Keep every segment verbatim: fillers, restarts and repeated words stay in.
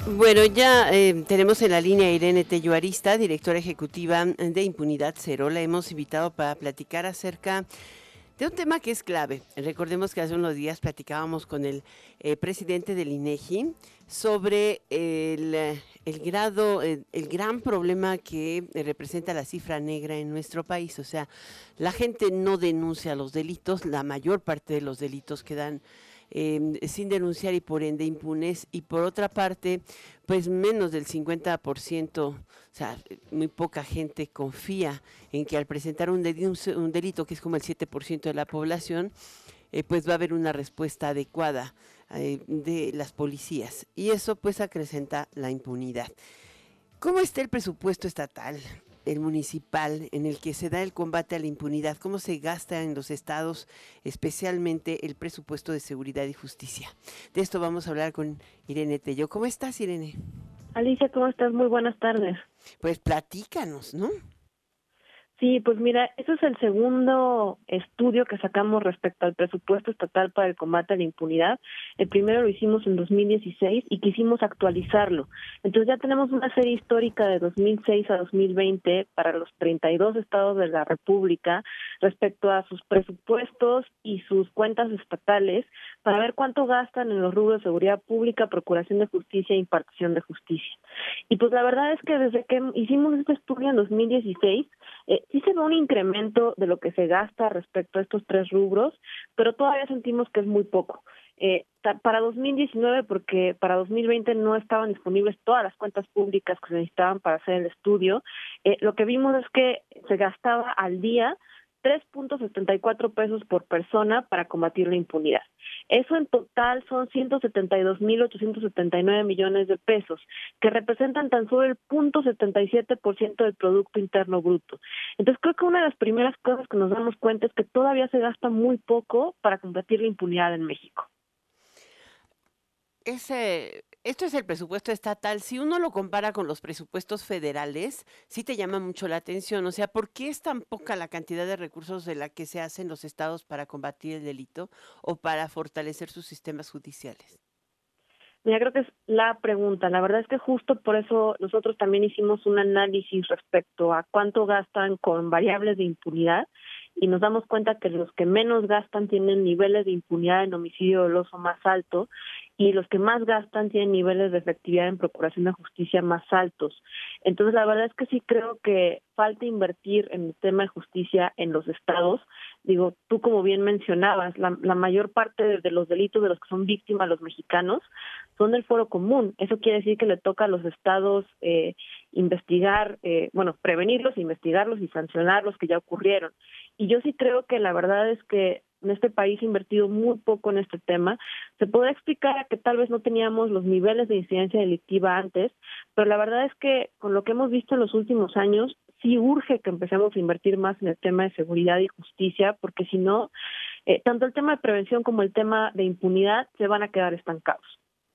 Bueno, ya eh, tenemos en la línea a Irene Tello Arista, directora ejecutiva de Impunidad Cero. La hemos invitado para platicar acerca de un tema que es clave. Recordemos que hace unos días platicábamos con el eh, presidente del INEGI sobre el, eh, el grado, el, el gran problema que representa la cifra negra en nuestro país. O sea, la gente no denuncia los delitos, la mayor parte de los delitos quedan eh, sin denunciar y por ende impunes, y por otra parte, pues menos del cincuenta por ciento, o sea, muy poca gente confía en que al presentar un, de, un, un delito, que es como el siete por ciento de la población, eh, pues va a haber una respuesta adecuada eh, de las policías, y eso pues acrecenta la impunidad. ¿Cómo está el presupuesto estatal, el municipal, en el que se da el combate a la impunidad? ¿Cómo se gasta en los estados, especialmente el presupuesto de seguridad y justicia? De esto vamos a hablar con Irene Tello. ¿Cómo estás, Irene? Alicia, ¿cómo estás? Muy buenas tardes. Pues platícanos, ¿no? Sí, pues mira, ese es el segundo estudio que sacamos respecto al presupuesto estatal para el combate a la impunidad. El primero lo hicimos en dos mil dieciséis y quisimos actualizarlo. Entonces ya tenemos una serie histórica de dos mil seis a dos mil veinte para los treinta y dos estados de la República respecto a sus presupuestos y sus cuentas estatales para ver cuánto gastan en los rubros de seguridad pública, procuración de justicia e impartición de justicia. Y pues la verdad es que desde que hicimos este estudio en dos mil dieciséis, eh, sí se ve un incremento de lo que se gasta respecto a estos tres rubros, pero todavía sentimos que es muy poco. Eh, para dos mil diecinueve, porque para dos mil veinte no estaban disponibles todas las cuentas públicas que se necesitaban para hacer el estudio, eh, lo que vimos es que se gastaba al día tres punto setenta y cuatro pesos por persona para combatir la impunidad. Eso en total son ciento setenta y dos mil ochocientos setenta y nueve millones de pesos, que representan tan solo el cero punto setenta y siete por ciento del Producto Interno Bruto. Entonces creo que una de las primeras cosas que nos damos cuenta es que todavía se gasta muy poco para combatir la impunidad en México. Ese, esto es el presupuesto estatal. Si uno lo compara con los presupuestos federales, sí te llama mucho la atención. O sea, ¿por qué es tan poca la cantidad de recursos de la que se hacen los estados para combatir el delito o para fortalecer sus sistemas judiciales? Mira, creo que es la pregunta. La verdad es que justo por eso nosotros también hicimos un análisis respecto a cuánto gastan con variables de impunidad y nos damos cuenta que los que menos gastan tienen niveles de impunidad en homicidio doloso más alto y los que más gastan tienen niveles de efectividad en procuración de justicia más altos. Entonces, la verdad es que sí creo que falta invertir en el tema de justicia en los estados. Digo, tú como bien mencionabas, la, la mayor parte de, de los delitos de los que son víctimas los mexicanos son del foro común. Eso quiere decir que le toca a los estados eh, investigar, eh, bueno, prevenirlos, investigarlos y sancionar los que ya ocurrieron. Y yo sí creo que la verdad es que en este país ha invertido muy poco en este tema. Se podrá explicar a que tal vez no teníamos los niveles de incidencia delictiva antes, pero la verdad es que con lo que hemos visto en los últimos años, sí urge que empecemos a invertir más en el tema de seguridad y justicia, porque si no, eh, tanto el tema de prevención como el tema de impunidad se van a quedar estancados.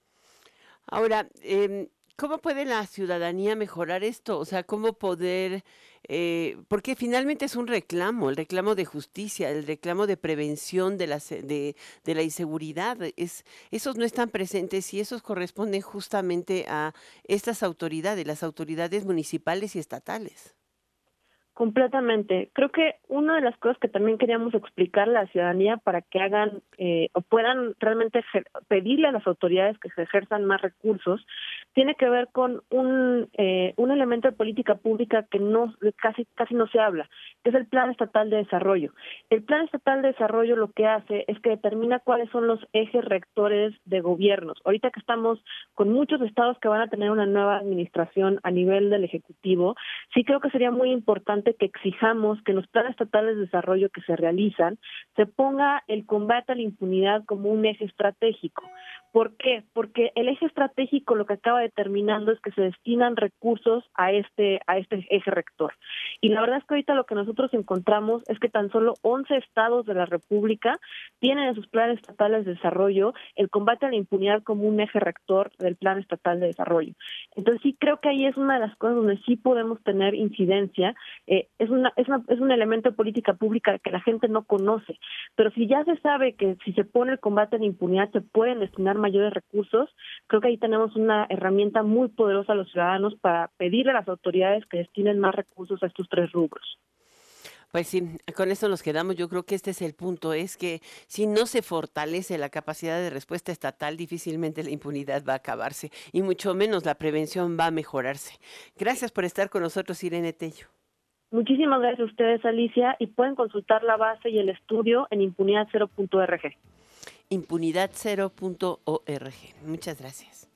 Ahora, em, ¿cómo puede la ciudadanía mejorar esto? O sea, ¿cómo poder, eh, porque finalmente es un reclamo, el reclamo de justicia, el reclamo de prevención de la, se- de, de la inseguridad, es, esos no están presentes y esos corresponden justamente a estas autoridades, las autoridades municipales y estatales. Completamente. Creo que una de las cosas que también queríamos explicarle a la ciudadanía para que hagan eh, o puedan realmente ejer- pedirle a las autoridades que se ejerzan más recursos, tiene que ver con un eh, un elemento de política pública que no casi casi no se habla, que es el Plan Estatal de Desarrollo. El Plan Estatal de Desarrollo lo que hace es que determina cuáles son los ejes rectores de gobiernos. Ahorita que estamos con muchos estados que van a tener una nueva administración a nivel del Ejecutivo, sí creo que sería muy importante que exijamos que en los planes estatales de desarrollo que se realizan se ponga el combate a la impunidad como un eje estratégico. ¿Por qué? Porque el eje estratégico lo que acaba determinando es que se destinan recursos a este a este eje rector. Y la verdad es que ahorita lo que nosotros encontramos es que tan solo once estados de la República tienen en sus planes estatales de desarrollo el combate a la impunidad como un eje rector del Plan Estatal de Desarrollo. Entonces sí creo que ahí es una de las cosas donde sí podemos tener incidencia. Eh, es, una, es, una, es un elemento de política pública que la gente no conoce, pero si ya se sabe que si se pone el combate a la impunidad se pueden destinar mayores recursos, creo que ahí tenemos una herramienta herramienta muy poderosa a los ciudadanos para pedirle a las autoridades que destinen más recursos a estos tres rubros. Pues sí, con esto nos quedamos. Yo creo que este es el punto, es que si no se fortalece la capacidad de respuesta estatal, difícilmente la impunidad va a acabarse y mucho menos la prevención va a mejorarse. Gracias por estar con nosotros, Irene Tello. Muchísimas gracias a ustedes, Alicia, y pueden consultar la base y el estudio en impunidad cero punto org. impunidad cero punto org. Muchas gracias.